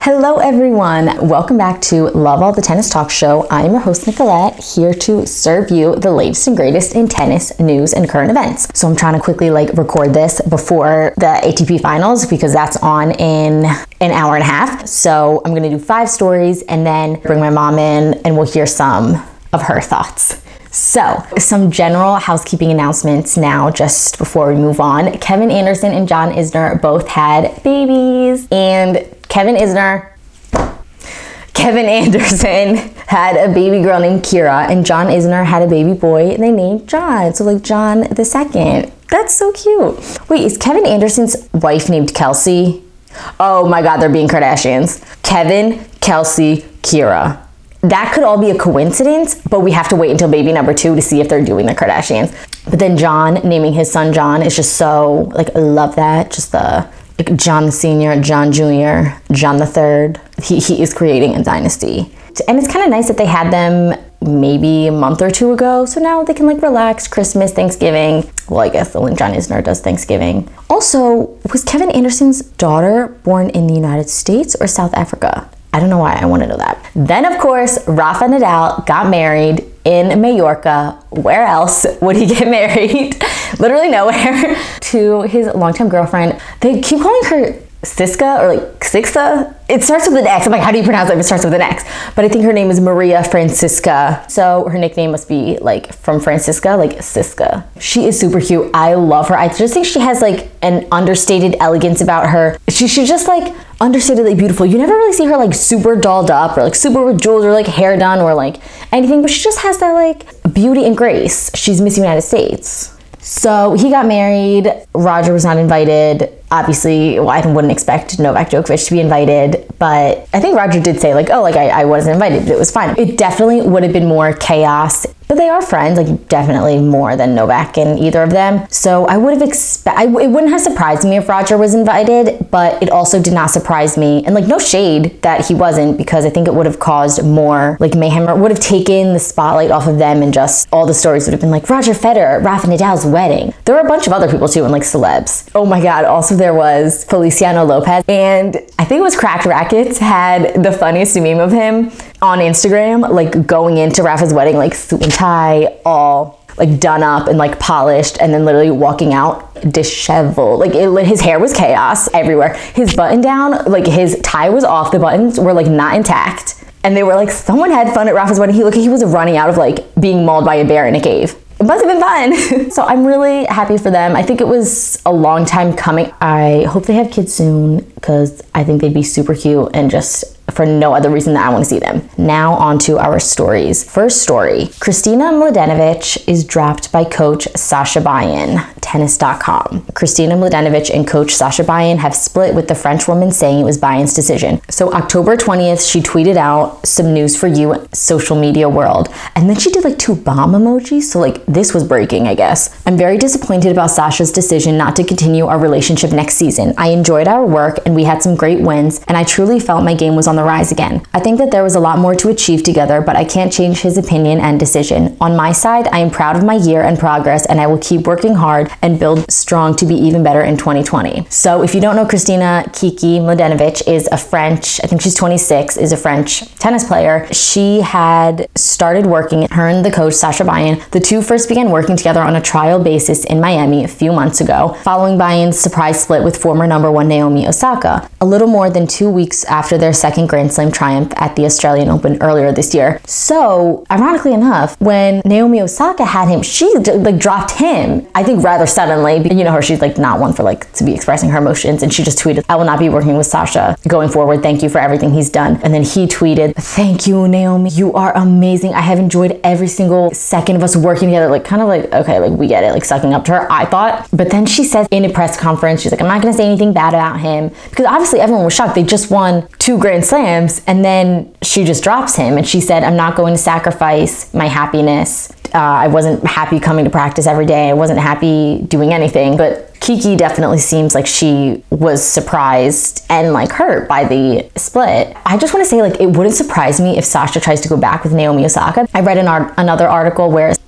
Hello everyone, welcome back to Love All the Tennis Talk Show. I am your host Nicolette, here to serve you the latest and greatest in tennis news and current events. So I'm trying to quickly record this before the ATP finals because that's on in an hour and a half. So I'm gonna do 5 stories and then bring my mom in and we'll hear some of her thoughts. So, some general housekeeping announcements now just before we move on. Kevin Anderson and John Isner both had babies, and Kevin Anderson had a baby girl named Kira, and John Isner had a baby boy they named John. So John the second. That's so cute. Wait, is Kevin Anderson's wife named Kelsey? Oh my God, they're being Kardashians. Kevin, Kelsey, Kira. That could all be a coincidence, but we have to wait until baby number 2 to see if they're doing the Kardashians. But then John, naming his son John, is just so, I love that. Just the, John Sr., John Jr., John the Third. He is creating a dynasty. And it's kind of nice that they had them maybe a month or 2 ago, so now they can relax, Christmas, Thanksgiving. Well, I guess when John Isner does Thanksgiving. Also, was Kevin Anderson's daughter born in the United States or South Africa? I don't know why I want to know that. Then, of course, Rafa Nadal got married in Mallorca. Where else would he get married? Literally nowhere. To his longtime girlfriend. They keep calling her Siska or Sixa. It starts with an X. I'm how do you pronounce it if it starts with an X? But I think her name is Maria Francisca. So her nickname must be from Francisca, Siska. She is super cute. I love her. I just think she has an understated elegance about her. She's just understatedly beautiful. You never really see her super dolled up or super with jewels or hair done or anything, but she just has that beauty and grace. She's Miss United States. So he got married. Roger was not invited. Obviously, I wouldn't expect Novak Djokovic to be invited, but I think Roger did say I wasn't invited, but it was fine. It definitely would have been more chaos, but they are friends, definitely more than Novak and either of them. So I would have it wouldn't have surprised me if Roger was invited, but it also did not surprise me. And no shade that he wasn't, because I think it would have caused more mayhem, or would have taken the spotlight off of them, and just all the stories would have been Roger Federer, Rafa Nadal's wedding. There were a bunch of other people too, and celebs. Oh my God, also there was Feliciano Lopez, and I think it was Cracked Rackets had the funniest meme of him on Instagram, going into Rafa's wedding, suit and tie, all done up and polished, and then literally walking out disheveled. His hair was chaos everywhere. His button down, his tie was off, the buttons were not intact, and they were someone had fun at Rafa's wedding. He was running out of being mauled by a bear in a cave. It must have been fun. So I'm really happy for them. I think it was a long time coming. I hope they have kids soon, because I think they'd be super cute, and just for no other reason that I want to see them. Now on to our stories. First story, Kristina Mladenovic is dropped by coach Sascha Bajin, tennis.com. Kristina Mladenovic and coach Sascha Bajin have split, with the French woman saying it was Bajin's decision. So October 20th, she tweeted out some news for you, social media world. And then she did 2 bomb emojis. So this was breaking, I guess. I'm very disappointed about Sasha's decision not to continue our relationship next season. I enjoyed our work and we had some great wins, and I truly felt my game was on the rise again. I think that there was a lot more to achieve together, but I can't change his opinion and decision. On my side, I am proud of my year and progress, and I will keep working hard and build strong to be even better in 2020. So if you don't know Kristina, Kiki Mladenovic is a French, I think she's 26, is a French tennis player. She had started working, her and the coach Sascha Bajin, the two first began working together on a trial basis in Miami a few months ago, following Bajin's surprise split with former number 1 Naomi Osaka, a little more than 2 weeks after their second Grand Slam triumph at the Australian Open earlier this year. So, ironically enough, when Naomi Osaka had him, she dropped him, I think rather suddenly. You know her, she's not one for to be expressing her emotions, and she just tweeted, "I will not be working with Sasha going forward. Thank you for everything he's done." And then he tweeted, "Thank you, Naomi. You are amazing. I have enjoyed every single second of us working together." Okay, we get it, sucking up to her, I thought. But then she says in a press conference, she's "I'm not gonna say anything bad about him," because obviously everyone was shocked. They just won 2 Grand Slams, and then she just drops him. And she said, "I'm not going to sacrifice my happiness. I wasn't happy coming to practice every day. I wasn't happy doing anything." But Kiki definitely seems like she was surprised and hurt by the split. I just want to say it wouldn't surprise me if Sasha tries to go back with Naomi Osaka. I read another article where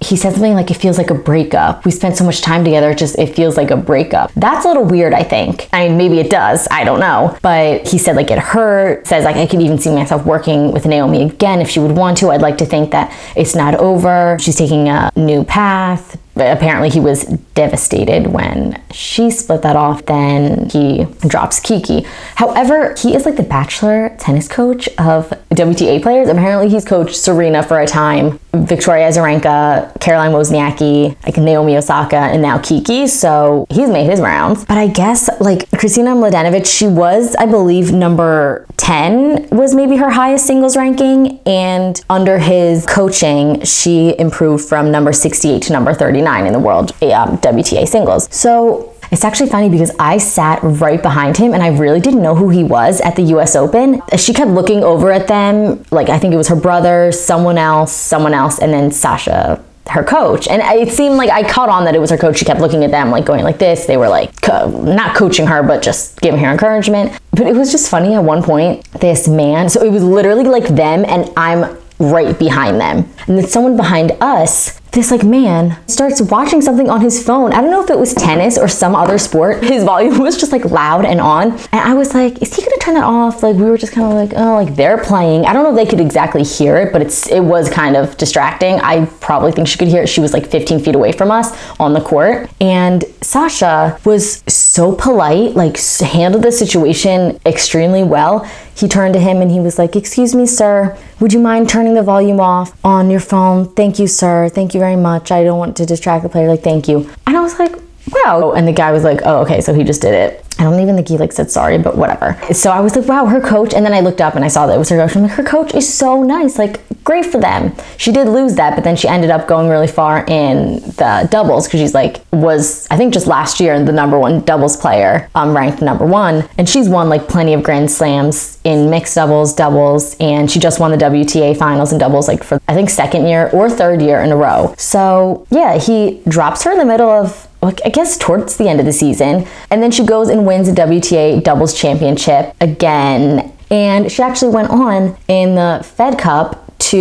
he said something like, it feels like a breakup. We spent so much time together, it feels like a breakup. That's a little weird, I think. I mean, maybe it does, I don't know. But he said like it hurt, says like I could even see myself working with Naomi again if she would want to. I'd like to think that it's not over. She's taking a new path. Apparently he was devastated when she split that off. Then he drops Kiki. However, he is like the Bachelor tennis coach of WTA players. Apparently he's coached Serena for a time, Victoria Azarenka, Caroline Wozniacki, like Naomi Osaka, and now Kiki. So he's made his rounds. But I guess like Kristina Mladenovic, she was, I believe, number 10 was maybe her highest singles ranking. And under his coaching, she improved from number 68 to number 39 in the world WTA singles. So it's actually funny because I sat right behind him and I really didn't know who he was at the US Open. She kept looking over at them, like I think it was her brother, someone else, and then Sasha, her coach. And it seemed like I caught on that it was her coach. She kept looking at them like going like this. They were like not coaching her, but just giving her encouragement. But it was just funny at one point, this man, so it was literally like them and I'm right behind them. And then someone behind us, this like man starts watching something on his phone. I don't know if it was tennis or some other sport. His volume was just like loud and on. And I was like, is he gonna turn that off? Like we were just kind of like, oh, like they're playing. I don't know if they could exactly hear it, but it was kind of distracting. I probably think she could hear it. She was like 15 feet away from us on the court. And Sasha was so polite, like handled the situation extremely well. He turned to him and he was like, excuse me, sir, would you mind turning the volume off on your phone? Thank you, sir. Thank you very much. I don't want to distract the player. Like, thank you. And I was like, wow. And the guy was like, oh, okay. So he just did it. I don't even think he like said sorry, but whatever. So I was like, wow, her coach. And then I looked up and I saw that it was her coach. I'm like, her coach is so nice. Like, great for them. She did lose that, but then she ended up going really far in the doubles because she's like, was, I think just last year, the number one doubles player, ranked number one. And she's won like plenty of Grand Slams in mixed doubles, and she just won the WTA finals in doubles like for, I think, second year or third year in a row. So yeah, he drops her in the middle of, I guess towards the end of the season. And then she goes and wins the WTA doubles championship again. And she actually went on in the Fed Cup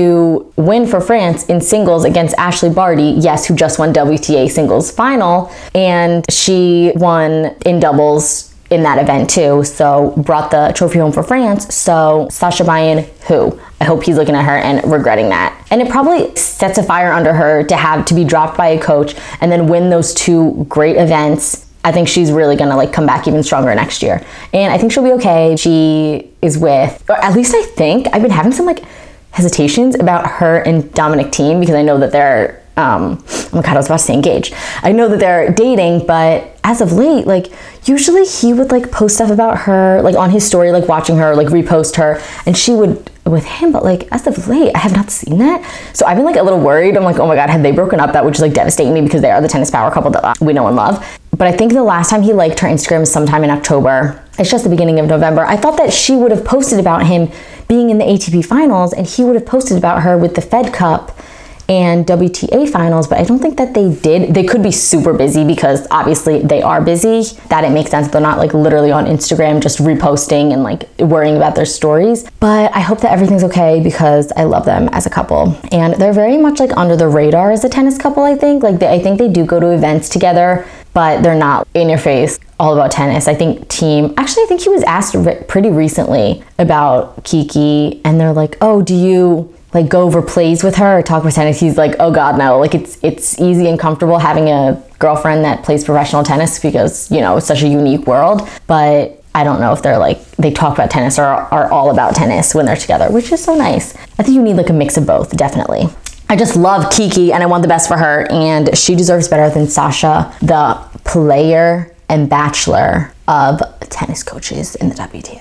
to win for France in singles against Ashley Barty, yes, who just won WTA singles final. And she won in doubles in that event too. So brought the trophy home for France. So Sasha Bayan, who? I hope he's looking at her and regretting that. And it probably sets a fire under her to have to be dropped by a coach and then win those two great events. I think she's really gonna like come back even stronger next year. And I think she'll be okay. She is with, or at least I think, I've been having some like hesitations about her and Dominic Thiem because I know that they're, oh my God, I was about to say engaged. I know that they're dating, but as of late, like usually he would like post stuff about her, like on his story, like watching her, like repost her, and she would with him, but like as of late, I have not seen that. So I've been like a little worried. I'm like, oh my God, had they broken up? That would just like devastate me because they are the tennis power couple that we know and love. But I think the last time he liked her Instagram was sometime in October. It's just the beginning of November. I thought that she would have posted about him being in the ATP finals and he would have posted about her with the Fed Cup and WTA finals, but I don't think that they did. They could be super busy because obviously they are busy. That it makes sense. They're not like literally on Instagram just reposting and like worrying about their stories. But I hope that everything's okay because I love them as a couple. And they're very much like under the radar as a tennis couple, I think. Like I think they do go to events together, but they're not in your face all about tennis. I think Thiem, actually I think he was asked pretty recently about Kiki and they're like, oh, do you like go over plays with her or talk about tennis? He's like, oh God, no. Like it's easy and comfortable having a girlfriend that plays professional tennis because, you know, it's such a unique world. But I don't know if they're like, they talk about tennis or are all about tennis when they're together, which is so nice. I think you need like a mix of both, definitely. I just love Kiki and I want the best for her and she deserves better than Sasha, the player and bachelor of tennis coaches in the WTA.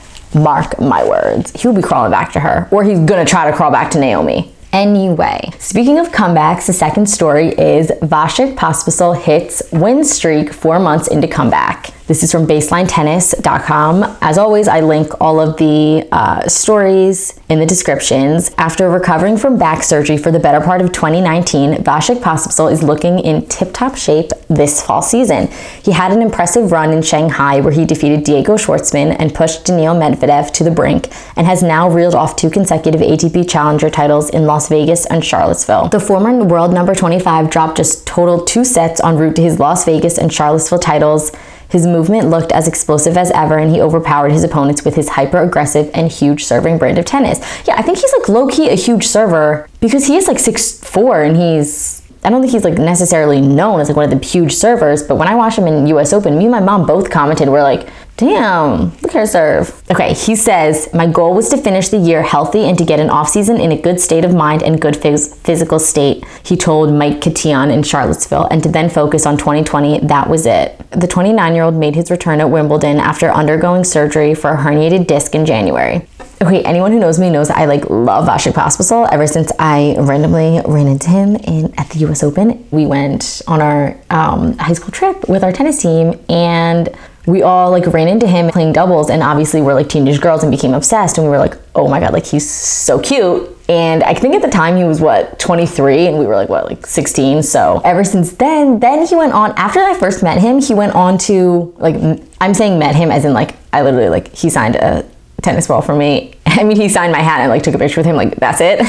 Mark my words. He will be crawling back to her, or he's gonna try to crawl back to Naomi. Anyway, speaking of comebacks, the second story is Vasek Pospisil hits win streak 4 months into comeback. This is from BaselineTennis.com. As always, I link all of the stories in the descriptions. After recovering from back surgery for the better part of 2019, Vasek Pospisil is looking in tip-top shape this fall season. He had an impressive run in Shanghai where he defeated Diego Schwartzman and pushed Daniil Medvedev to the brink, and has now reeled off 2 consecutive ATP Challenger titles in Las Vegas and Charlottesville. The former world number 25 dropped just total 2 sets en route to his Las Vegas and Charlottesville titles. His movement looked as explosive as ever, and he overpowered his opponents with his hyper-aggressive and huge serving brand of tennis. Yeah, I think he's like low-key a huge server because he is like 6'4", and I don't think he's like necessarily known as like one of the huge servers, but when I watched him in US Open, me and my mom both commented, we're like, damn, look at her serve. Okay, he says, my goal was to finish the year healthy and to get an off-season in a good state of mind and good physical state, he told Mike Cotillon in Charlottesville, and to then focus on 2020, that was it. The 29-year-old made his return at Wimbledon after undergoing surgery for a herniated disc in January. Okay, anyone who knows me knows that I like love Vasek Pospisil ever since I randomly ran into him at the US Open. We went on our high school trip with our tennis team, and we all like ran into him playing doubles, and obviously we're like teenage girls and became obsessed, and we were like, oh my god, like he's so cute. And I think at the time he was 23, and we were like 16. So ever since then he went on, after I first met him, he went on to like, I'm saying met him as in like, I literally like, he signed a tennis ball for me. I mean, he signed my hat and like took a picture with him, like that's it.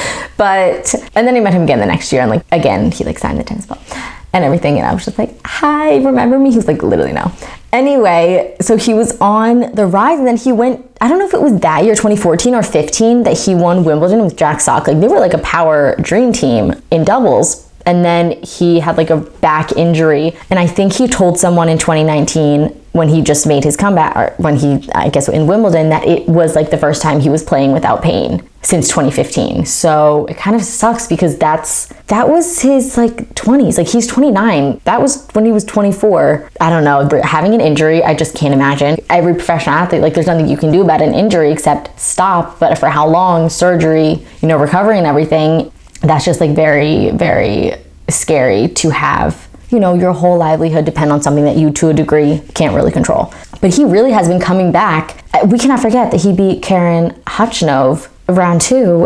And then I met him again the next year, and like again he like signed the tennis ball and everything, and I was just like, hi, remember me? He was like, literally no. Anyway, so he was on the rise, and then he went, I don't know if it was that year, 2014 or 15, that he won Wimbledon with Jack Sock. Like they were like a power dream team in doubles. And then he had like a back injury, and I think he told someone in 2019 when he just made his comeback, or when he, I guess in Wimbledon, that it was like the first time he was playing without pain since 2015. So it kind of sucks because that was his like 20s. Like he's 29. That was when he was 24. I don't know, having an injury, I just can't imagine. Every professional athlete, like there's nothing you can do about an injury except stop, but for how long, surgery, recovery and everything, that's just like very, very scary to have, your whole livelihood depend on something that you, to a degree, can't really control. But he really has been coming back. We cannot forget that he beat Karen Khachanov round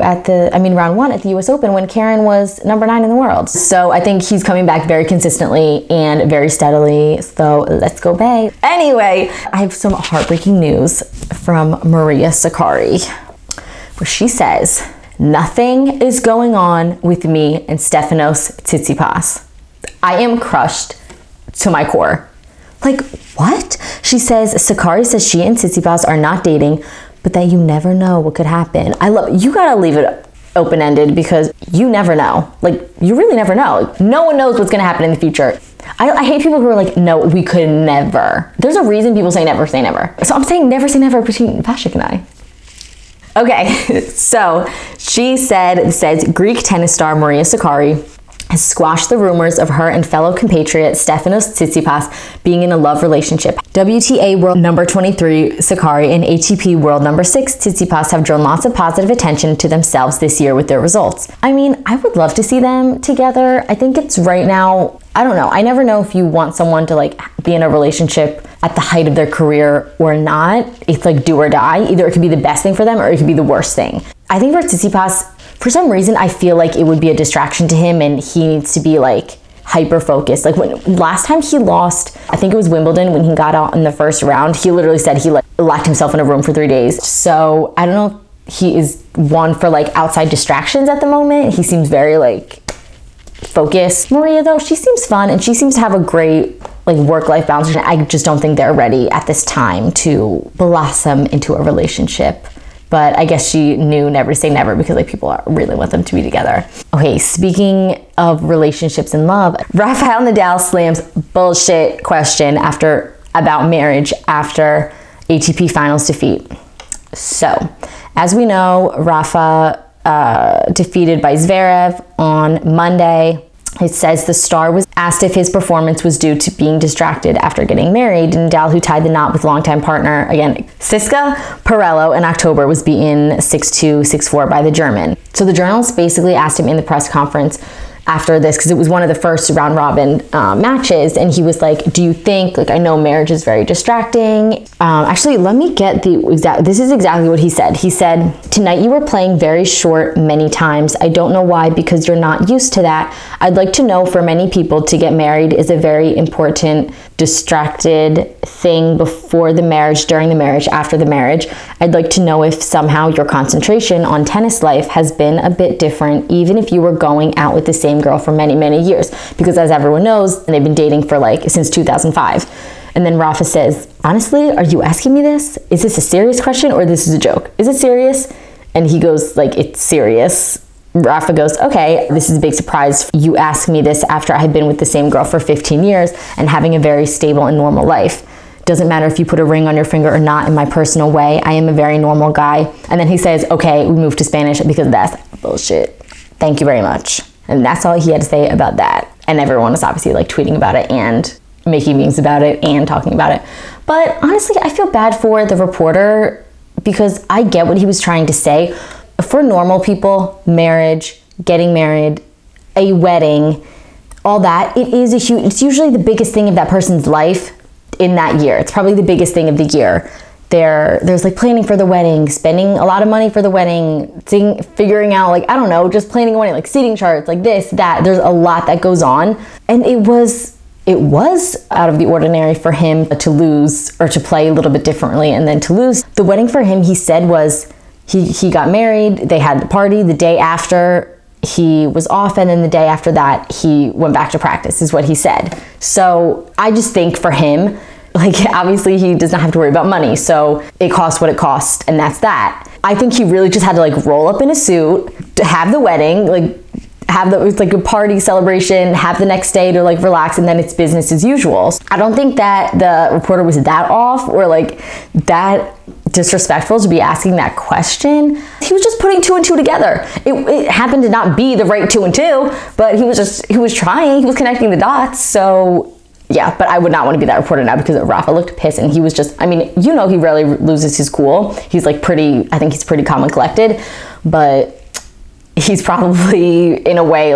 one at the US Open when Karen was number 9 in the world. So I think he's coming back very consistently and very steadily. So let's go Bay. Anyway, I have some heartbreaking news from Maria Sakkari, where she says, nothing is going on with me and Stefanos Tsitsipas. I am crushed to my core. Like, what? She says, Sakkari says she and Tsitsipas are not dating, but that you never know what could happen. You gotta leave it open-ended because you never know. Like, you really never know. Like, no one knows what's gonna happen in the future. I hate people who are like, no, we could never. There's a reason people say never say never. So I'm saying never say never between Vasek and I. Okay, so she says Greek tennis star Maria Sakkari has squashed the rumors of her and fellow compatriot Stefanos Tsitsipas being in a love relationship. WTA World number 23 Sakkari and ATP World number 6 Tsitsipas have drawn lots of positive attention to themselves this year with their results. I mean, I would love to see them together. I think it's right now, I don't know. I never know if you want someone to like be in a relationship at the height of their career or not. It's like do or die. Either it could be the best thing for them or it could be the worst thing. I think for Tsitsipas, for some reason, I feel like it would be a distraction to him and he needs to be like hyper focused. Like when last time he lost, I think it was Wimbledon, when he got out in the first round, he literally said he like locked himself in a room for 3 days. So I don't know if he is one for like outside distractions at the moment. He seems very like focused. Maria though, she seems fun and she seems to have a great like work-life balance. I just don't think they're ready at this time to blossom into a relationship. But I guess she knew never to say never because like people really want them to be together. Okay, speaking of relationships and love, Rafael Nadal slams bullshit question about marriage after ATP finals defeat. So, as we know, Rafa defeated by Zverev on Monday. It says the star was asked if his performance was due to being distracted after getting married. Nadal, who tied the knot with longtime partner, again, Siska Perello in October, was beaten 6-2, 6-4 by the German. So the journalist basically asked him in the press conference after this, because it was one of the first round robin matches, and he was like, do you think, like, I know marriage is very distracting. Actually, let me get this is exactly what he said. He said, tonight you were playing very short many times. I don't know why, because you're not used to that. I'd like to know, for many people, to get married is a very important, distracted thing before the marriage, during the marriage, after the marriage. I'd like to know if somehow your concentration on tennis life has been a bit different, even if you were going out with the same girl for many, many years. Because as everyone knows, they've been dating for since 2005. And then Rafa says, honestly, are you asking me this? Is this a serious question or this is a joke? Is it serious? And he goes it's serious. Rafa goes, okay, this is a big surprise. You asked me this after I had been with the same girl for 15 years and having a very stable and normal life. Doesn't matter if you put a ring on your finger or not. In my personal way, I am a very normal guy. And then he says, okay, we moved to Spanish because that's bullshit. Thank you very much. And that's all he had to say about that. And everyone was obviously tweeting about it and making memes about it and talking about it. But honestly, I feel bad for the reporter because I get what he was trying to say. For normal people, marriage, getting married, a wedding, all that, it's usually the biggest thing of that person's life in that year. It's probably the biggest thing of the year. There's planning for the wedding, spending a lot of money for the wedding, figuring out I don't know, just planning a wedding, seating charts, this, that. There's a lot that goes on. And it was out of the ordinary for him to lose or to play a little bit differently and then to lose. The wedding for him, he said, was he got married, they had the party, the day after he was off, and then the day after that he went back to practice, is what he said. So I just think for him, obviously he does not have to worry about money, so it costs what it costs, and that's that. I think he really just had to roll up in a suit to have the wedding, have a party celebration, have the next day to relax, and then it's business as usual. I don't think that the reporter was that off or that disrespectful to be asking that question. He was just putting two and two together. It happened to not be the right 2 and 2, but he was trying, he was connecting the dots. So yeah, but I would not want to be that reporter now because Rafa looked pissed and he was just, he rarely loses his cool. He's I think he's pretty calm and collected, but he's probably in a way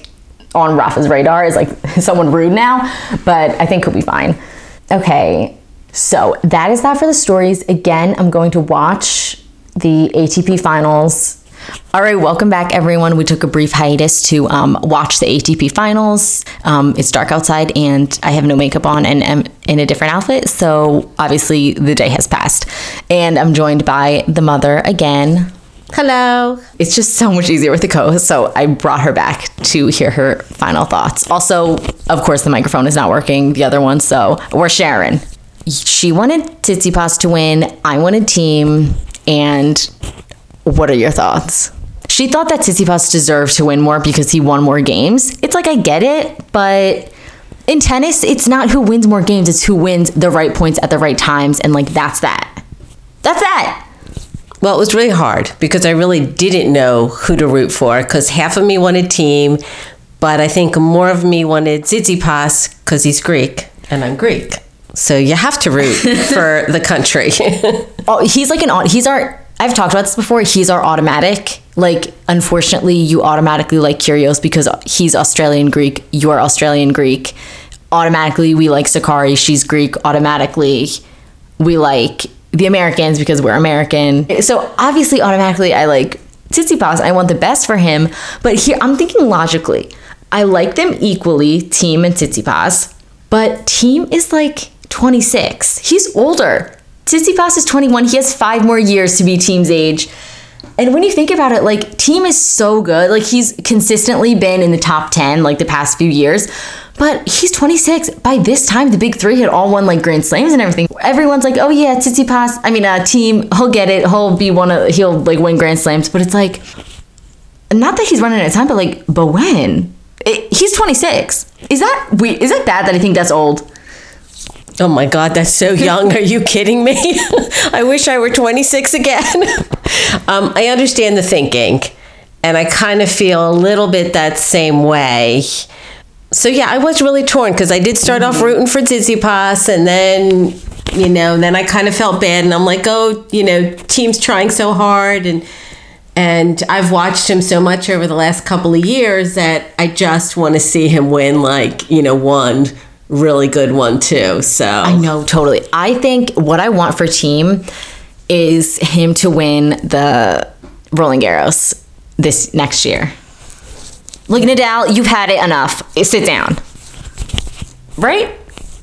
on Rafa's radar as someone rude now, but I think he'll be fine. Okay, so that is that for the stories. Again, I'm going to watch the ATP finals. All right, welcome back everyone. We took a brief hiatus to watch the ATP finals. It's dark outside and I have no makeup on and am in a different outfit, so obviously the day has passed. And I'm joined by the mother again. Hello. It's just so much easier with the co-host, so I brought her back to hear her final thoughts. Also, of course, the microphone is not working, the other one, so we're sharing. She wanted Tsitsipas to win, I wanted Thiem, and what are your thoughts? She thought that Tsitsipas deserved to win more because he won more games. It's I get it, but in tennis, it's not who wins more games, it's who wins the right points at the right times, and that's that. That's that. Well, it was really hard because I really didn't know who to root for because half of me wanted Thiem, but I think more of me wanted Tsitsipas because he's Greek and I'm Greek. So you have to root for the country. Oh, I've talked about this before. He's our automatic. Unfortunately, you automatically like Kyrgios because he's Australian Greek. You are Australian Greek. Automatically, we like Sakkari. She's Greek. Automatically, we like the Americans because we're American. So obviously, automatically, I like Tsitsipas. I want the best for him. But here, I'm thinking logically. I like them equally, Thiem and Tsitsipas. But Thiem is 26. He's older. Tsitsipas is 21. He has 5 more years to be Thiem's age. And when you think about it, Thiem is so good. He's consistently been in the top 10, the past few years. But he's 26. By this time, the big three had all won, Grand Slams and everything. Everyone's oh yeah, Thiem, he'll get it. He'll win Grand Slams. But it's not that he's running out of time, but when? He's 26. Is that bad that I think that's old? Oh my God, that's so young. Are you kidding me? I wish I were 26 again. I understand the thinking, and I kind of feel a little bit that same way. So yeah, I was really torn because I did start off rooting for Tsitsipas, and then I kind of felt bad, and I'm Thiem's trying so hard, and And I've watched him so much over the last couple of years that I just want to see him win, like, you know, one really good one too. So I know, totally. I think what I want for Team is him to win the Roland Garros this next year. Like, Nadal, you've had it enough. Sit down. Right?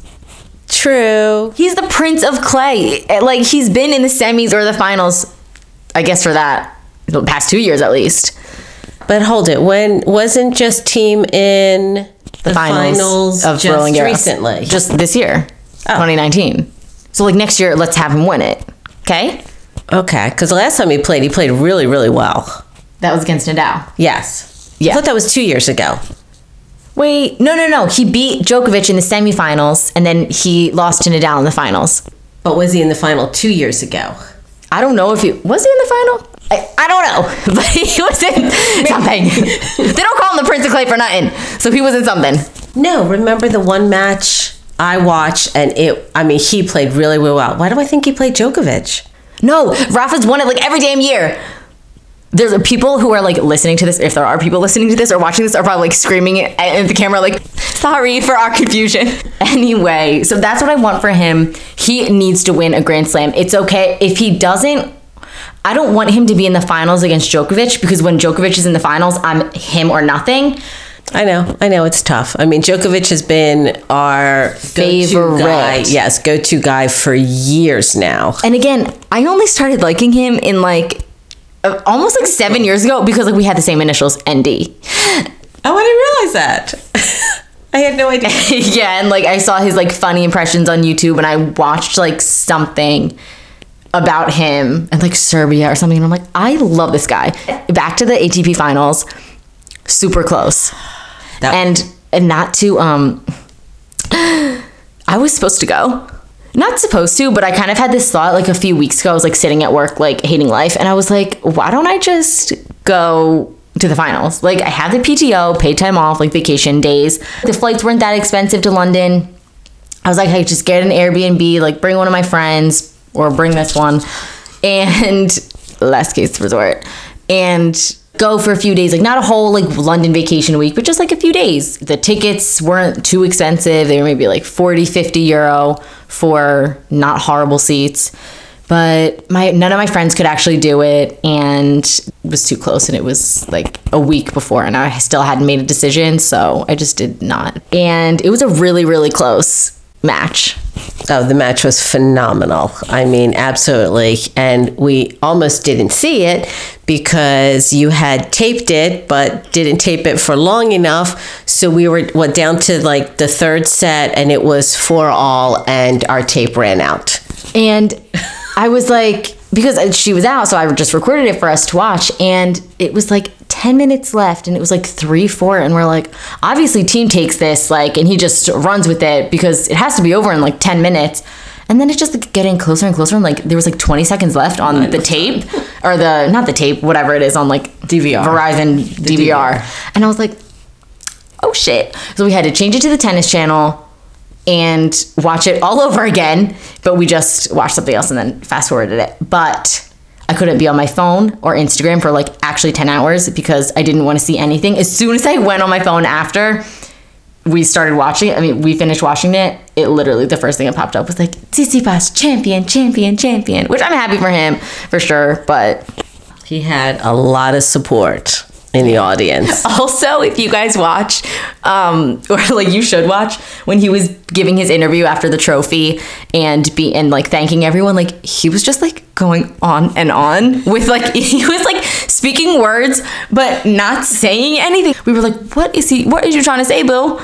True. He's the Prince of Clay. Like, he's been in the semis or the finals, I guess, for that, the past 2 years at least. But hold it. When wasn't just Team in the finals of just Roland Garros recently? Just this year, 2019. So, like, next year, let's have him win it. Okay? Okay. Because the last time he played really, really well. That was against Nadal. Yes. Yeah. I thought that was 2 years ago. Wait, no. He beat Djokovic in the semifinals, and then he lost to Nadal in the finals. But was he in the final 2 years ago? I don't know if he... Was he in the final? I don't know. But he was in something. They don't call him the Prince of Clay for nothing. So he was in something. No, remember the one match I watched, and he played really, really well. Why do I think he played Djokovic? No, Rafa's won it like every damn year. There's people who are like listening to this, if there are people listening to this or watching this, are probably like screaming at the camera like, sorry for our confusion. Anyway, so that's what I want for him. He needs to win a Grand Slam. It's okay. If he doesn't, I don't want him to be in the finals against Djokovic, because when Djokovic is in the finals, I'm him or nothing. I know, it's tough. I mean, Djokovic has been our favorite guy. Yes, go-to guy for years now. And again, I only started liking him in like almost like 7 years ago, because like we had the same initials, ND. Oh, I didn't realize that. I had no idea. Yeah, and like I saw his like funny impressions on YouTube, and I watched like something about him and like Serbia or something, and I'm like, I love this guy. Back to the ATP finals, super close. And not to I was supposed to go. Not supposed to, but I kind of had this thought like a few weeks ago. I was like sitting at work, like hating life. And I was like, why don't I just go to the finals? Like, I have the PTO, paid time off, like vacation days. The flights weren't that expensive to London. I was like, hey, just get an Airbnb, like bring one of my friends or bring this one. And last case resort. And go for a few days, like not a whole like London vacation week, but just like a few days. The tickets weren't too expensive. They were maybe like 40, 50 euro for not horrible seats. But none of my friends could actually do it, and it was too close, and it was like a week before, and I still hadn't made a decision, so I just did not. And it was a really, really close match. Oh, the match was phenomenal. I mean, absolutely. And we almost didn't see it because you had taped it, but didn't tape it for long enough. So we went down to like the third set, and it was 4-all, and our tape ran out. And I was like, because she was out, so I just recorded it for us to watch, and it was like 10 minutes left, and it was like 3-4, and we're like, obviously Team takes this, like, and he just runs with it because it has to be over in like 10 minutes. And then it's just like getting closer and closer, and like there was like 20 seconds left on the tape, or not the tape, whatever it is, on like DVR. Verizon DVR. And I was like, oh shit. So we had to change it to the tennis channel and watch it all over again, but we just watched something else and then fast forwarded it. But I couldn't be on my phone or Instagram for like actually 10 hours because I didn't want to see anything. As soon as I went on my phone after we started watching it, we finished watching it, it literally, the first thing that popped up was like, Tsitsipas, champion, champion, champion, which I'm happy for him, for sure, but he had a lot of support in the audience. Also, if you guys watch, or like you should watch, when he was giving his interview after the trophy and like thanking everyone, like he was just like going on and on with like, he was like speaking words but not saying anything. We were like, what is you trying to say, boo?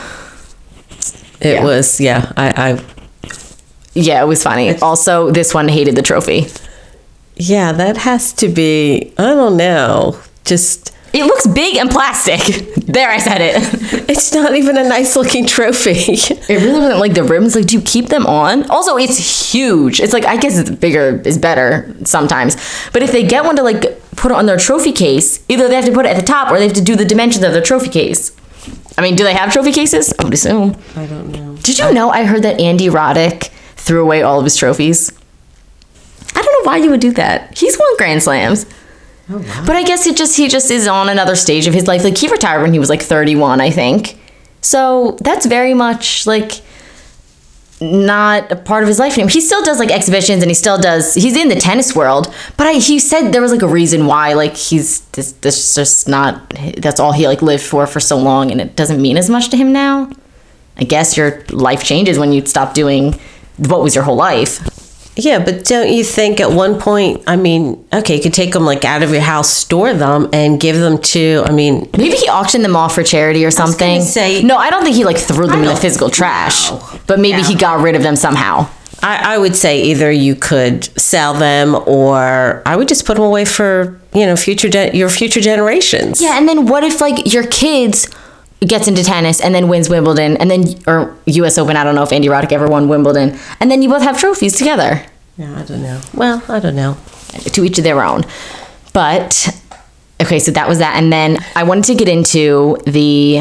It was, yeah, yeah, it was funny. Also, this one hated the trophy. Yeah, that has to be, I don't know, just... It looks big and plastic. There, I said it. It's not even a nice looking trophy. It really wasn't like the ribbons. Like, do you keep them on? Also, it's huge. It's like, I guess it's bigger is better sometimes. But if they get one to like put it on their trophy case, either they have to put it at the top or they have to do the dimensions of their trophy case. I mean, do they have trophy cases? I would assume. I don't know. Did you know I heard that Andy Roddick threw away all of his trophies? I don't know why you would do that. He's won Grand Slams. Oh, wow. But I guess he just is on another stage of his life. Like, he retired when he was like 31, I think. So that's very much like not a part of his life anymore. He still does like exhibitions, and he's in the tennis world, but he said there was like a reason why, like, he's this just not, that's all he like lived for so long, and it doesn't mean as much to him now. I guess your life changes when you stop doing what was your whole life. Yeah, but don't you think at one point, I mean, okay, you could take them like out of your house, store them, and give them to, I mean... Maybe he auctioned them off for charity or something. I was gonna say... No, I don't think he like threw them in the physical trash. No. But maybe he got rid of them somehow. I would say either you could sell them, or I would just put them away for, your future generations. Yeah, and then what if like your kids gets into tennis and then wins Wimbledon, and then, or US Open, I don't know if Andy Roddick ever won Wimbledon, and then you both have trophies together. Yeah, I don't know. Well, I don't know. To each of their own. But, okay, so that was that. And then I wanted to get into the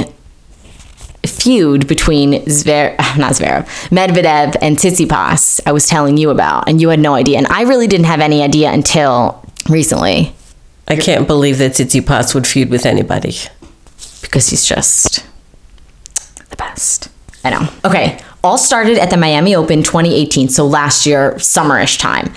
feud between Medvedev and Tsitsipas I was telling you about, and you had no idea. And I really didn't have any idea until recently. I can't believe that Tsitsipas would feud with anybody. Because he's just the best. I know. Okay, all started at the Miami Open 2018, so last year, summerish time.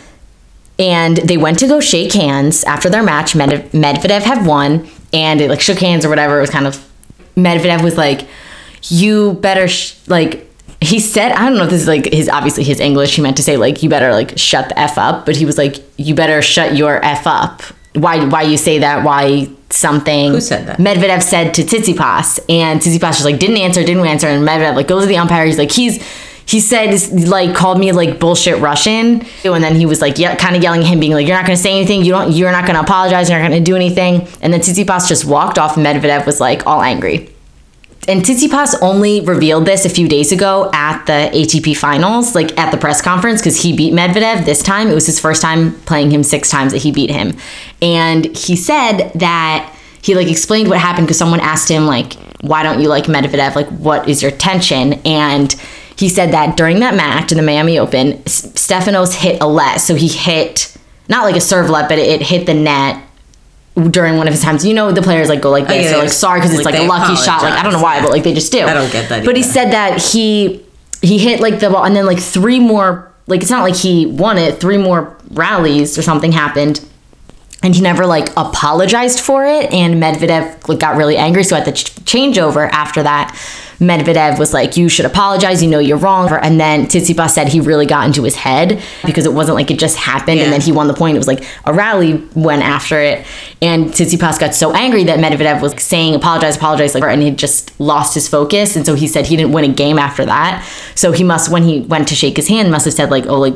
And they went to go shake hands after their match. Medvedev had won, and they like shook hands or whatever. It was kind of, Medvedev was like, you better, he said, I don't know if this is like obviously his English. He meant to say like, you better like shut the F up. But he was like, you better shut your F up. Why you say that? Why something? Who said that? Medvedev said to Tsitsipas, and Tsitsipas just like didn't answer, and Medvedev like goes to the umpire. He's like, he said like called me like bullshit Russian, and then he was like kind of yelling at him, being like, you're not gonna say anything, you're not gonna apologize, you're not gonna do anything. And then Tsitsipas just walked off, and Medvedev was like all angry. And Tsitsipas only revealed this a few days ago at the ATP finals, like at the press conference, because he beat Medvedev this time. It was his first time playing him 6 times that he beat him. And he said that he like explained what happened because someone asked him like, why don't you like Medvedev? Like, what is your tension? And he said that during that match in the Miami Open, Stefanos hit a let. So he hit, not like a serve let, but it hit the net during one of his times. The players like go like this, or like sorry because it's like a lucky shot. Like I don't know why, but like they just do. I don't get that. But he said that he hit like the ball, and then like 3 more, like it's not like he won it, 3 more rallies or something happened, and he never like apologized for it. And Medvedev like got really angry. So at the changeover after that, Medvedev was like, you should apologize, you're wrong. And then Tsitsipas said he really got into his head because it wasn't like it just happened and then he won the point. It was like a rally went after it. And Tsitsipas got so angry that Medvedev was saying apologize, like, and he just lost his focus. And so he said he didn't win a game after that. So he must, when he went to shake his hand, must have said like, oh,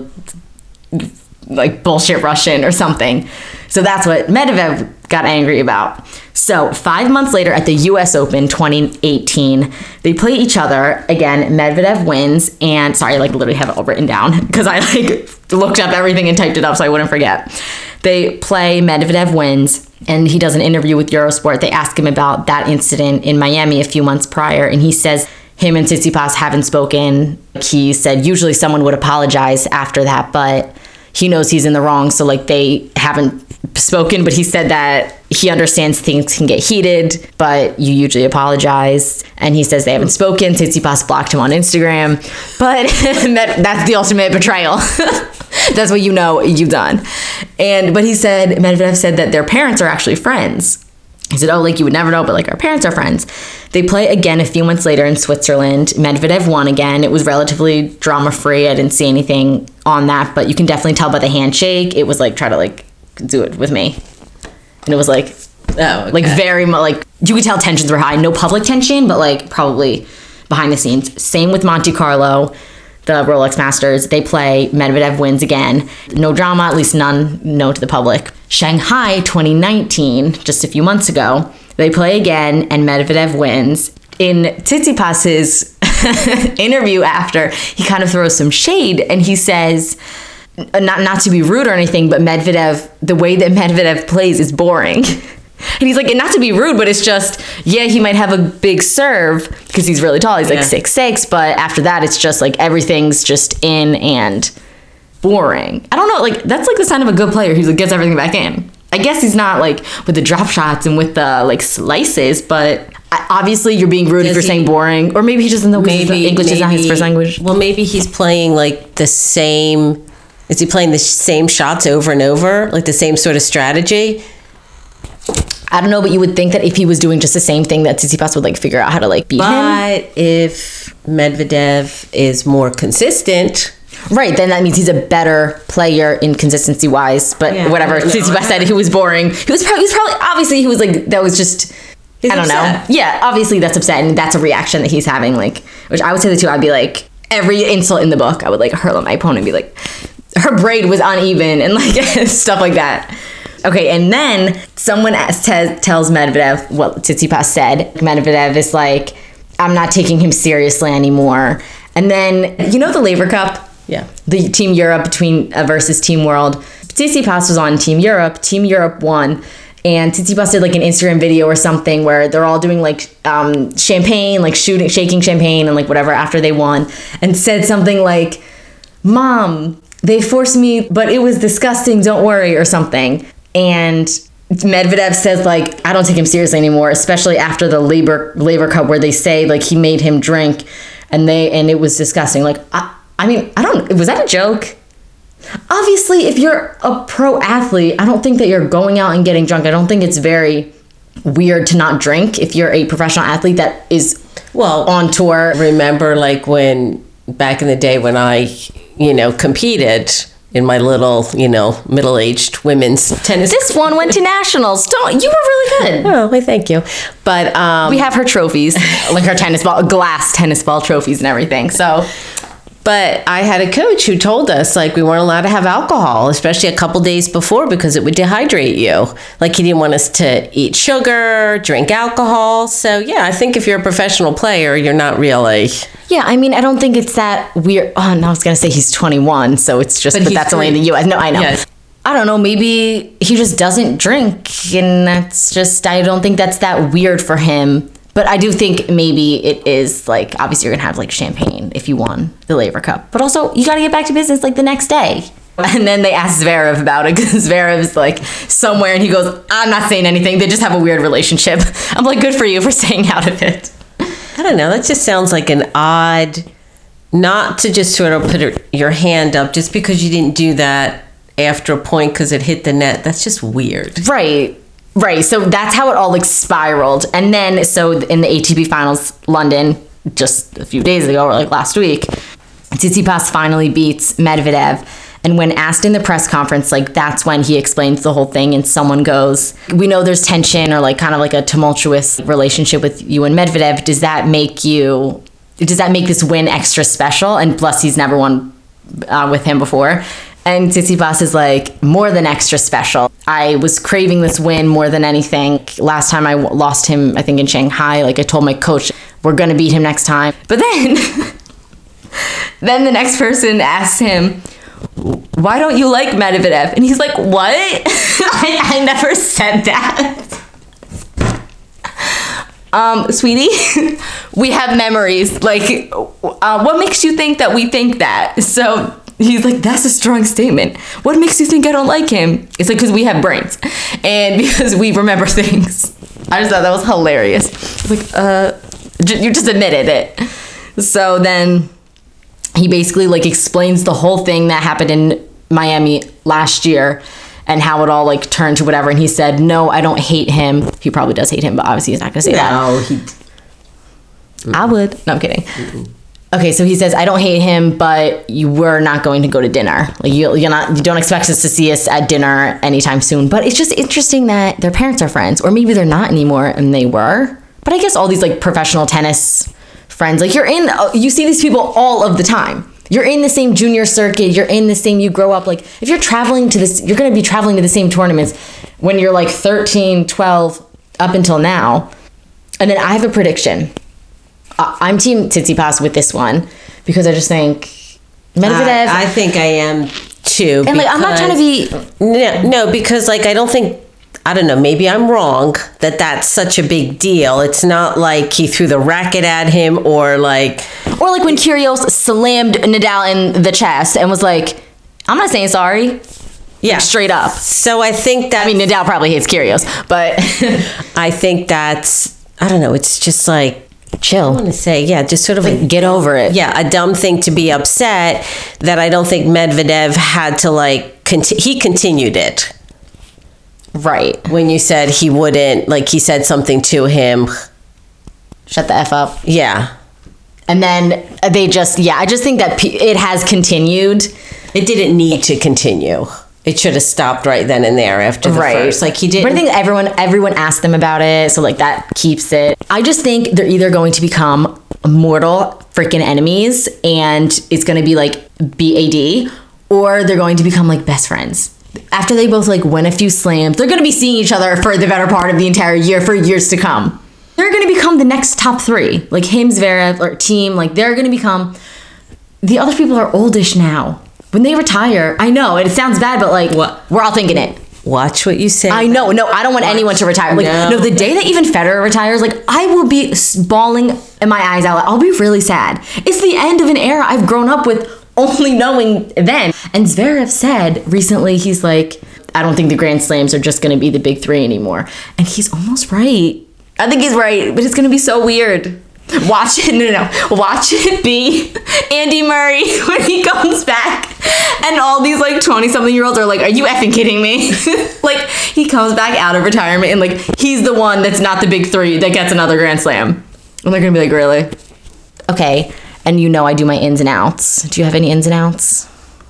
like bullshit Russian or something. So that's what Medvedev got angry about. So 5 months later at the US Open 2018, they play each other again. Medvedev wins, and sorry, I like literally have it all written down because I like looked up everything and typed it up so I wouldn't forget. They play, Medvedev wins, and he does an interview with Eurosport. They ask him about that incident in Miami a few months prior, and he says him and Tsitsipas haven't spoken. He said usually someone would apologize after that, but he knows he's in the wrong, so like they haven't spoken. But he said that he understands things can get heated, but you usually apologize. And he says they haven't spoken. Tsitsipas blocked him on Instagram, but that's the ultimate betrayal. That's what you've done. But he said, Medvedev said that their parents are actually friends. He said, oh, like you would never know, but like our parents are friends. They play again a few months later in Switzerland. Medvedev won again. It was relatively drama-free. I didn't see anything on that, but you can definitely tell by the handshake. It was like, try to like do it with me. And it was like, like very much like, you could tell tensions were high. No public tension, but like probably behind the scenes. Same with Monte Carlo, the Rolex Masters. They play, Medvedev wins again. No drama, at least none known to the public. Shanghai 2019, just a few months ago, they play again and Medvedev wins. In Tsitsipas's interview after, he kind of throws some shade and he says, not to be rude or anything, but Medvedev, the way that Medvedev plays is boring. And he's like, and not to be rude, but it's just, yeah, he might have a big serve because he's really tall. He's like 6'6", but after that, it's just like everything's just in and boring. I don't know, like that's like the sign of a good player who like, gets everything back in. I guess he's not like with the drop shots and with the like slices, but obviously you're being rude if you're saying boring, or maybe he doesn't know English is not his first language. Well, maybe he's playing like the same. Is he playing the same shots over and over, like the same sort of strategy? I don't know, but you would think that if he was doing just the same thing, that Tsitsipas would like figure out how to like beat him. But if Medvedev is more consistent, right, then that means he's a better player in consistency wise. But whatever, Tsitsipas said he was boring. He was probably obviously he was like, that was just, I don't know. Yeah, obviously that's upset, and that's a reaction that he's having. Like, which I would say that too. I'd be like, every insult in the book, I would like hurl at my opponent and be like, her braid was uneven and like stuff like that. Okay, and then someone tells Medvedev what Tsitsipas said. Medvedev is like, I'm not taking him seriously anymore. And then, you know the Laver Cup? Yeah. The Team Europe versus Team World. Tsitsipas was on Team Europe. Team Europe won. And Tsitsipas did like an Instagram video or something where they're all doing like champagne, like shaking champagne and like whatever after they won. And said something like, Mom, they forced me, but it was disgusting, don't worry, or something. And Medvedev says, like, I don't take him seriously anymore, especially after the Laver Cup where they say, like, he made him drink and it was disgusting. Like, I mean, was that a joke? Obviously, if you're a pro athlete, I don't think that you're going out and getting drunk. I don't think it's very weird to not drink if you're a professional athlete that is on tour. Remember, like, when back in the day when I, competed in my little, middle-aged women's tennis. This one went to nationals. You were really good. Oh, well, thank you. But we have her trophies, like her glass tennis ball trophies and everything. So, but I had a coach who told us like we weren't allowed to have alcohol, especially a couple days before, because it would dehydrate you. Like he didn't want us to eat sugar, drink alcohol. So yeah, I think if you're a professional player, you're not really. Yeah, I mean, I don't think it's that weird. Oh, no, I was going to say he's 21, so it's just, but that's only in the U.S. No, I know. Yes. I don't know, maybe he just doesn't drink, and that's just, I don't think that's that weird for him. But I do think maybe it is, like, obviously you're going to have, like, champagne if you won the Laver Cup. But also, you got to get back to business, like, the next day. And then they asked Zverev about it, because Zverev's, like, somewhere, and he goes, I'm not saying anything. They just have a weird relationship. I'm like, good for you for staying out of it. I don't know. That just sounds like an odd, not to just sort of put your hand up just because you didn't do that after a point because it hit the net. That's just weird. Right. So that's how it all like spiraled. And then, so in the ATP Finals, London, just a few days ago, or like last week, Tsitsipas finally beats Medvedev. And when asked in the press conference, like that's when he explains the whole thing, and someone goes, we know there's tension or like kind of like a tumultuous relationship with you and Medvedev. Does that make this win extra special? And plus he's never won with him before. And Tsitsipas is like, more than extra special. I was craving this win more than anything. Last time I lost him, I think in Shanghai, like I told my coach, we're going to beat him next time. But then, then the next person asks him, why don't you like Medvedev? And he's like, what? I never said that. Sweetie, we have memories. Like, what makes you think that we think that? So he's like, that's a strong statement. What makes you think I don't like him? It's like, because we have brains and because we remember things. I just thought that was hilarious. It's like, you just admitted it. So then he basically like explains the whole thing that happened in Miami last year and how it all like turned to whatever. And he said, no, I don't hate him. He probably does hate him, but obviously he's not going to say that. I would. No, I'm kidding. Okay, so he says, I don't hate him, but we're not going to go to dinner. Like you don't expect us to see us at dinner anytime soon. But it's just interesting that their parents are friends, or maybe they're not anymore and they were. But I guess all these like professional tennis friends, like you see these people all of the time. You're in the same junior circuit. You grow up, like if you're traveling to this, you're going to be traveling to the same tournaments when you're like 13, 12 up until now. And then I have a prediction. I'm team Tsitsipas with this one because I just think Medvedev. I think I am too. And like, I'm not trying to be. No, because like, I don't think, I don't know, maybe I'm wrong that that's such a big deal. It's not like he threw the racket at him or like when Kyrgios slammed Nadal in the chest and was like, I'm not saying sorry. Yeah. Like, straight up. So I think that... I mean, Nadal probably hates Kyrgios, but... I think that's... I don't know. It's just like... Chill. I want to say, yeah, just sort of like... Get over it. Yeah, a dumb thing to be upset that I don't think Medvedev had to like... he continued it. Right. When you said he wouldn't... Like, he said something to him. Shut the F up. Yeah. And then they just... Yeah, I just think that it has continued. It didn't need to continue. It should have stopped right then and there after the first. Like, he didn't... But I think everyone asked them about it, so like that keeps it. I just think they're either going to become mortal freaking enemies and it's going to be like BAD, or they're going to become like best friends. After they both like win a few slams, they're going to be seeing each other for the better part of the entire year for years to come. They're going to become the next top three. Like him, Zverev, or team, like they're going to become... The other people are oldish now. When they retire, I know it sounds bad, but like we're all thinking it. Watch what you say. I know. No, I don't want anyone to retire. Like, no, the day that even Federer retires, like I will be bawling my eyes out. I'll be really sad. It's the end of an era I've grown up with only knowing then. And Zverev said recently, he's like, I don't think the Grand Slams are just going to be the big three anymore. And he's almost right. I think he's right, but it's going to be so weird. Watch it, no. Watch it be Andy Murray when he comes back and all these like 20-something-year-olds are like, are you effing kidding me? Like he comes back out of retirement and like he's the one that's not the big three that gets another Grand Slam. And they're gonna be like, really? Okay, and you know I do my ins and outs. Do you have any ins and outs?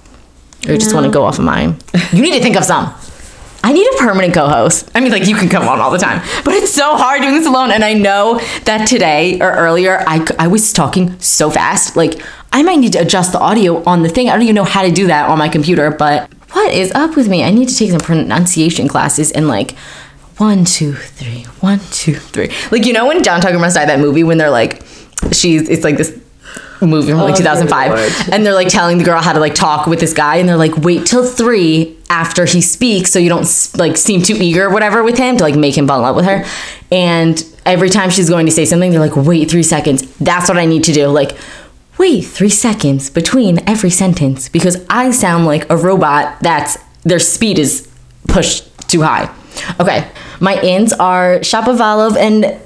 Or you just want to go off of mine? You need to think of some. I need a permanent co-host. I mean, like, you can come on all the time. But it's so hard doing this alone. And I know that today or earlier, I was talking so fast. Like, I might need to adjust the audio on the thing. I don't even know how to do that on my computer. But what is up with me? I need to take some pronunciation classes and, like, 1, 2, 3, 1, 2, 3. Like, you know when John Tucker Must Die, that movie, when they're, like, it's, like, this movie from like 2005 and they're like telling the girl how to like talk with this guy and they're like wait till 3 after he speaks so you don't like seem too eager or whatever with him to like make him fall in love with her, and every time she's going to say something they're like wait 3 seconds. That's what I need to do, like wait 3 seconds between every sentence because I sound like a robot that's their speed is pushed too high. Okay, my ins are Shapovalov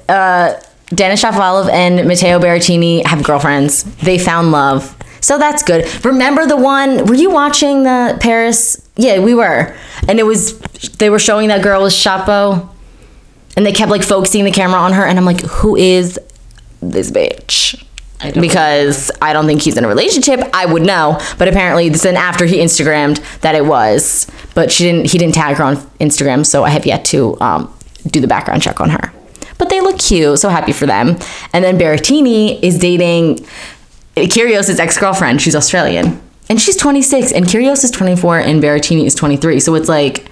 and Denis Shapovalov and Matteo Berrettini have girlfriends. They found love. So that's good. Remember the one, were you watching the Paris? Yeah, we were. And they were showing that girl was Chapo. And they kept like focusing the camera on her. And I'm like, who is this bitch? Because I don't think he's in a relationship. I would know. But apparently then after he Instagrammed that it was. But he didn't tag her on Instagram. So I have yet to do the background check on her. But they look cute, so happy for them. And then Berrettini is dating Kyrgios' ex-girlfriend. She's Australian. And she's 26, and Kyrgios is 24, and Berrettini is 23. So it's like,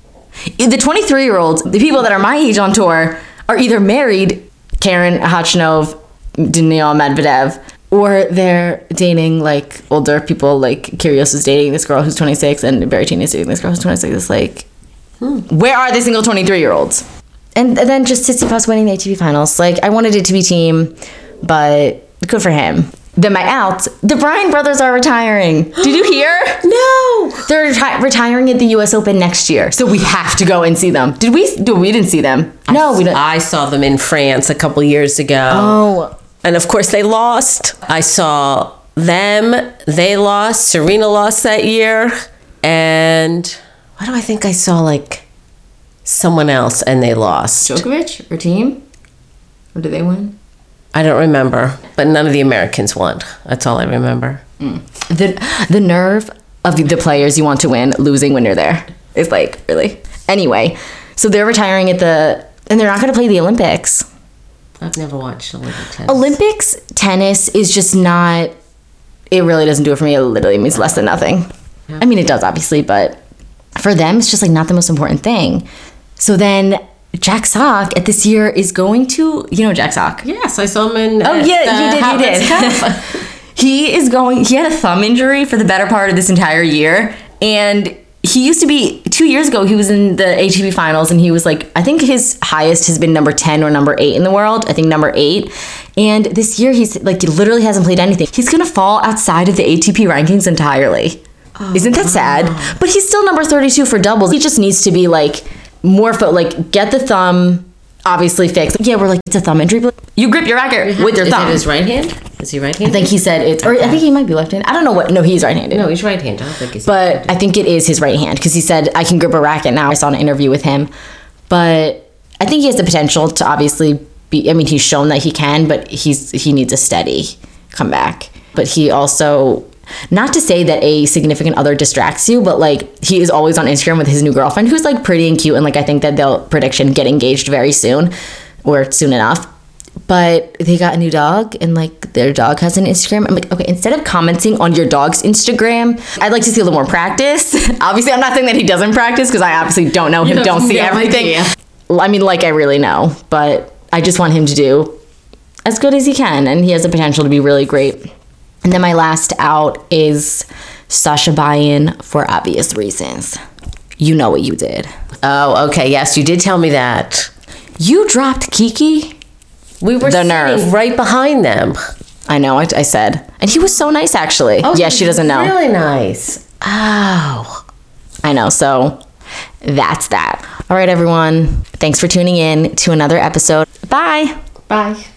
the 23-year-olds, the people that are my age on tour, are either married, Karen Khachanov, Daniil Medvedev, or they're dating, like, older people, like Kyrgios is dating this girl who's 26, and Berrettini is dating this girl who's 26. It's like, where are the single 23-year-olds? And then just Tsitsipas winning the ATP finals. Like, I wanted it to be team, but good for him. Then my outs, the Bryan brothers are retiring. Did you hear? No. They're retiring at the US Open next year. So we have to go and see them. Did we? We didn't see them. No, we didn't. I saw them in France a couple years ago. Oh. And of course they lost. I saw them. They lost. Serena lost that year. And what do I think I saw, like, someone else and they lost. Djokovic or team? Or did they win? I don't remember, but none of the Americans won. That's all I remember. The nerve of the players you want to win losing when you're there is like, really? Anyway, so they're retiring and they're not going to play the Olympics. I've never watched Olympic tennis. Olympics tennis is just not, it really doesn't do it for me. It literally means less than nothing. Yeah. I mean, it does obviously, but for them, it's just like not the most important thing. So then Jack Sock at this year is going to, you know Jack Sock? Yes, I saw him in you did. He had a thumb injury for the better part of this entire year. And he used to be, 2 years ago, he was in the ATP finals and he was like, I think his highest has been number 10 or number 8 in the world. I think number 8. And this year he's like, he literally hasn't played anything. He's going to fall outside of the ATP rankings entirely. Isn't that sad? But he's still number 32 for doubles. He just needs to be like more like get the thumb obviously fixed. Yeah, we're like, it's a thumb injury, but you grip your racket with your thumb. Is it his right hand? Is he right-handed? I think he said it's, or I think he might be left-handed. I don't know what. No, he's right-handed. No, he's right-handed. I don't think he's But I think it is his right hand because he said, I can grip a racket now. I saw an interview with him. But I think he has the potential to obviously be, I mean, he's shown that he can, but he needs a steady comeback. But he also, not to say that a significant other distracts you, but like he is always on Instagram with his new girlfriend who's like pretty and cute. And like I think that they'll get engaged very soon or soon enough. But they got a new dog and like their dog has an Instagram. I'm like, okay, instead of commenting on your dog's Instagram, I'd like to see a little more practice. Obviously, I'm not saying that he doesn't practice because I obviously don't know him, don't see everything. Idea. I mean, like I really know, but I just want him to do as good as he can. And he has the potential to be really great. And then my last out is Sasha Bayan for obvious reasons. You know what you did. Oh, okay. Yes, you did tell me that. You dropped Kiki. We were sitting right behind them. I know, I said. And he was so nice, actually. Oh, yeah, she doesn't know. Really nice. Oh. I know, so that's that. All right, everyone. Thanks for tuning in to another episode. Bye. Bye.